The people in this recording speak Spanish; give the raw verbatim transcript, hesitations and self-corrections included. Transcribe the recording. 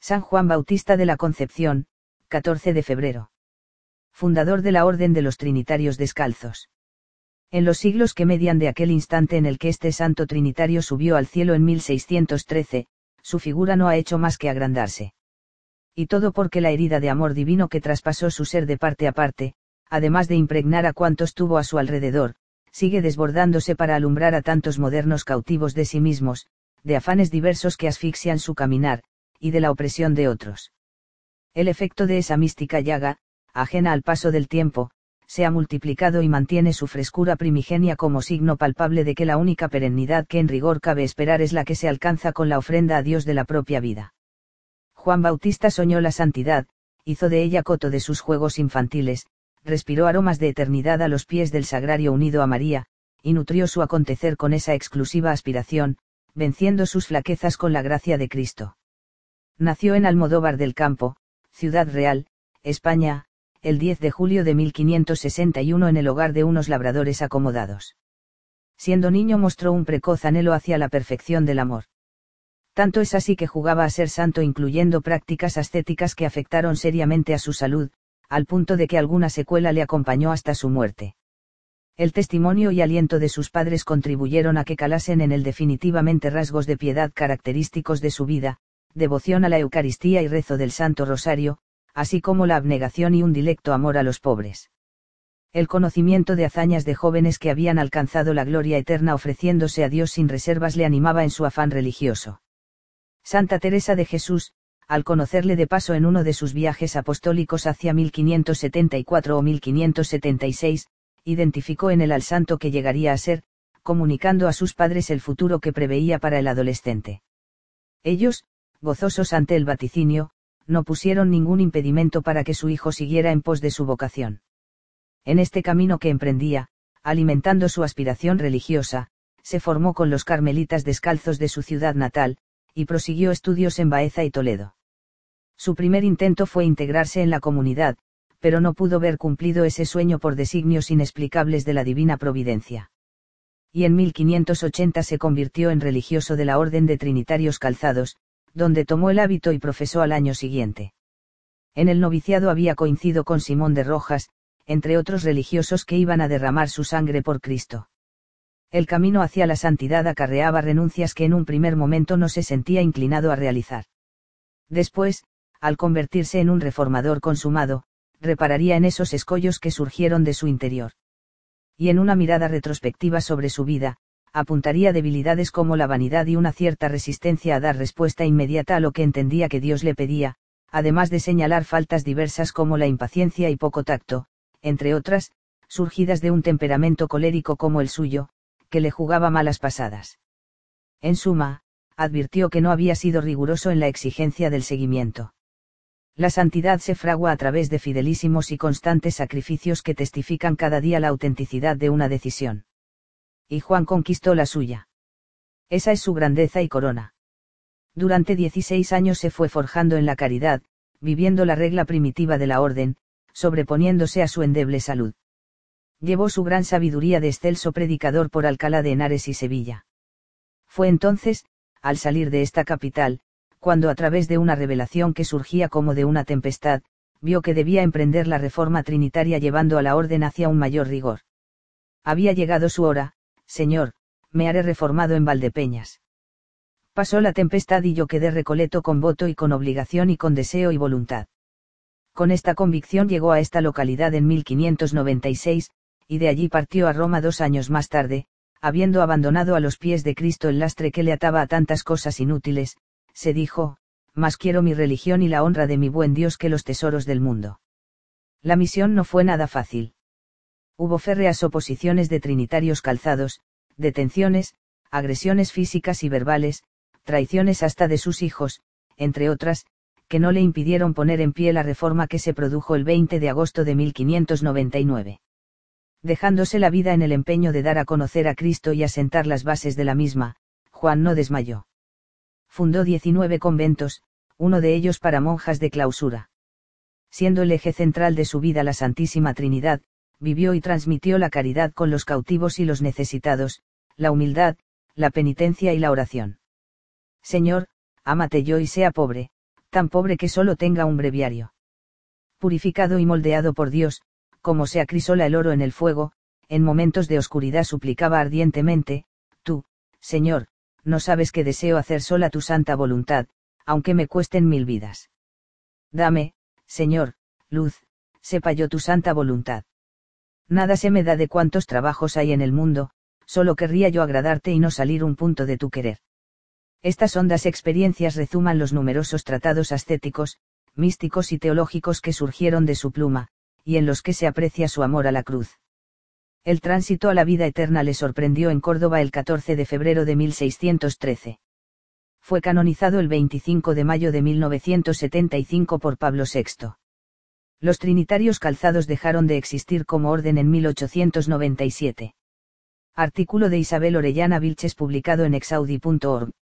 San Juan Bautista de la Concepción, catorce de febrero. Fundador de la Orden de los Trinitarios Descalzos. En los siglos que median de aquel instante en el que este santo trinitario subió al cielo en mil seiscientos trece, su figura no ha hecho más que agrandarse. Y todo porque la herida de amor divino que traspasó su ser de parte a parte, además de impregnar a cuantos tuvo a su alrededor, sigue desbordándose para alumbrar a tantos modernos cautivos de sí mismos, de afanes diversos que asfixian su caminar, y de la opresión de otros. El efecto de esa mística llaga, ajena al paso del tiempo, se ha multiplicado y mantiene su frescura primigenia como signo palpable de que la única perennidad que en rigor cabe esperar es la que se alcanza con la ofrenda a Dios de la propia vida. Juan Bautista soñó la santidad, hizo de ella coto de sus juegos infantiles, respiró aromas de eternidad a los pies del sagrario unido a María, y nutrió su acontecer con esa exclusiva aspiración, venciendo sus flaquezas con la gracia de Cristo. Nació en Almodóvar del Campo, Ciudad Real, España, el diez de julio de mil quinientos sesenta y uno en el hogar de unos labradores acomodados. Siendo niño mostró un precoz anhelo hacia la perfección del amor. Tanto es así que jugaba a ser santo incluyendo prácticas ascéticas que afectaron seriamente a su salud, al punto de que alguna secuela le acompañó hasta su muerte. El testimonio y aliento de sus padres contribuyeron a que calasen en él definitivamente rasgos de piedad característicos de su vida, devoción a la Eucaristía y rezo del Santo Rosario, así como la abnegación y un directo amor a los pobres. El conocimiento de hazañas de jóvenes que habían alcanzado la gloria eterna ofreciéndose a Dios sin reservas le animaba en su afán religioso. Santa Teresa de Jesús, al conocerle de paso en uno de sus viajes apostólicos hacia mil quinientos setenta y cuatro o mil quinientos setenta y seis, identificó en él al santo que llegaría a ser, comunicando a sus padres el futuro que preveía para el adolescente. Ellos, gozosos ante el vaticinio, no pusieron ningún impedimento para que su hijo siguiera en pos de su vocación. En este camino que emprendía, alimentando su aspiración religiosa, se formó con los carmelitas descalzos de su ciudad natal, y prosiguió estudios en Baeza y Toledo. Su primer intento fue integrarse en la comunidad, pero no pudo ver cumplido ese sueño por designios inexplicables de la divina providencia. Y en mil quinientos ochenta se convirtió en religioso de la Orden de Trinitarios Calzados, donde tomó el hábito y profesó al año siguiente. En el noviciado había coincidido con Simón de Rojas, entre otros religiosos que iban a derramar su sangre por Cristo. El camino hacia la santidad acarreaba renuncias que en un primer momento no se sentía inclinado a realizar. Después, al convertirse en un reformador consumado, repararía en esos escollos que surgieron de su interior. Y en una mirada retrospectiva sobre su vida, apuntaría debilidades como la vanidad y una cierta resistencia a dar respuesta inmediata a lo que entendía que Dios le pedía, además de señalar faltas diversas como la impaciencia y poco tacto, entre otras, surgidas de un temperamento colérico como el suyo, que le jugaba malas pasadas. En suma, advirtió que no había sido riguroso en la exigencia del seguimiento. La santidad se fragua a través de fidelísimos y constantes sacrificios que testifican cada día la autenticidad de una decisión. Y Juan conquistó la suya. Esa es su grandeza y corona. Durante dieciséis años se fue forjando en la caridad, viviendo la regla primitiva de la orden, sobreponiéndose a su endeble salud. Llevó su gran sabiduría de excelso predicador por Alcalá de Henares y Sevilla. Fue entonces, al salir de esta capital, cuando a través de una revelación que surgía como de una tempestad, vio que debía emprender la reforma trinitaria llevando a la orden hacia un mayor rigor. Había llegado su hora, Señor, me haré reformado en Valdepeñas. Pasó la tempestad y yo quedé recoleto con voto y con obligación y con deseo y voluntad. Con esta convicción llegó a esta localidad en mil quinientos noventa y seis, y de allí partió a Roma dos años más tarde, habiendo abandonado a los pies de Cristo el lastre que le ataba a tantas cosas inútiles, se dijo, más quiero mi religión y la honra de mi buen Dios que los tesoros del mundo. La misión no fue nada fácil. Hubo férreas oposiciones de trinitarios calzados, detenciones, agresiones físicas y verbales, traiciones hasta de sus hijos, entre otras, que no le impidieron poner en pie la reforma que se produjo el veinte de agosto de mil quinientos noventa y nueve. Dejándose la vida en el empeño de dar a conocer a Cristo y asentar las bases de la misma, Juan no desmayó. Fundó diecinueve conventos, uno de ellos para monjas de clausura. Siendo el eje central de su vida la Santísima Trinidad, vivió y transmitió la caridad con los cautivos y los necesitados, la humildad, la penitencia y la oración. Señor, ámate yo y sea pobre, tan pobre que solo tenga un breviario. Purificado y moldeado por Dios, como se acrisola el oro en el fuego, en momentos de oscuridad suplicaba ardientemente: tú, Señor, no sabes que deseo hacer sola tu santa voluntad, aunque me cuesten mil vidas. Dame, Señor, luz, sepa yo tu santa voluntad. Nada se me da de cuántos trabajos hay en el mundo, solo querría yo agradarte y no salir un punto de tu querer. Estas hondas experiencias rezuman los numerosos tratados ascéticos, místicos y teológicos que surgieron de su pluma, y en los que se aprecia su amor a la cruz. El tránsito a la vida eterna le sorprendió en Córdoba el catorce de febrero de mil seiscientos trece. Fue canonizado el veinticinco de mayo de mil novecientos setenta y cinco por Pablo sexto. Los trinitarios calzados dejaron de existir como orden en mil ochocientos noventa y siete. Artículo de Isabel Orellana Vilches publicado en exaudi punto org.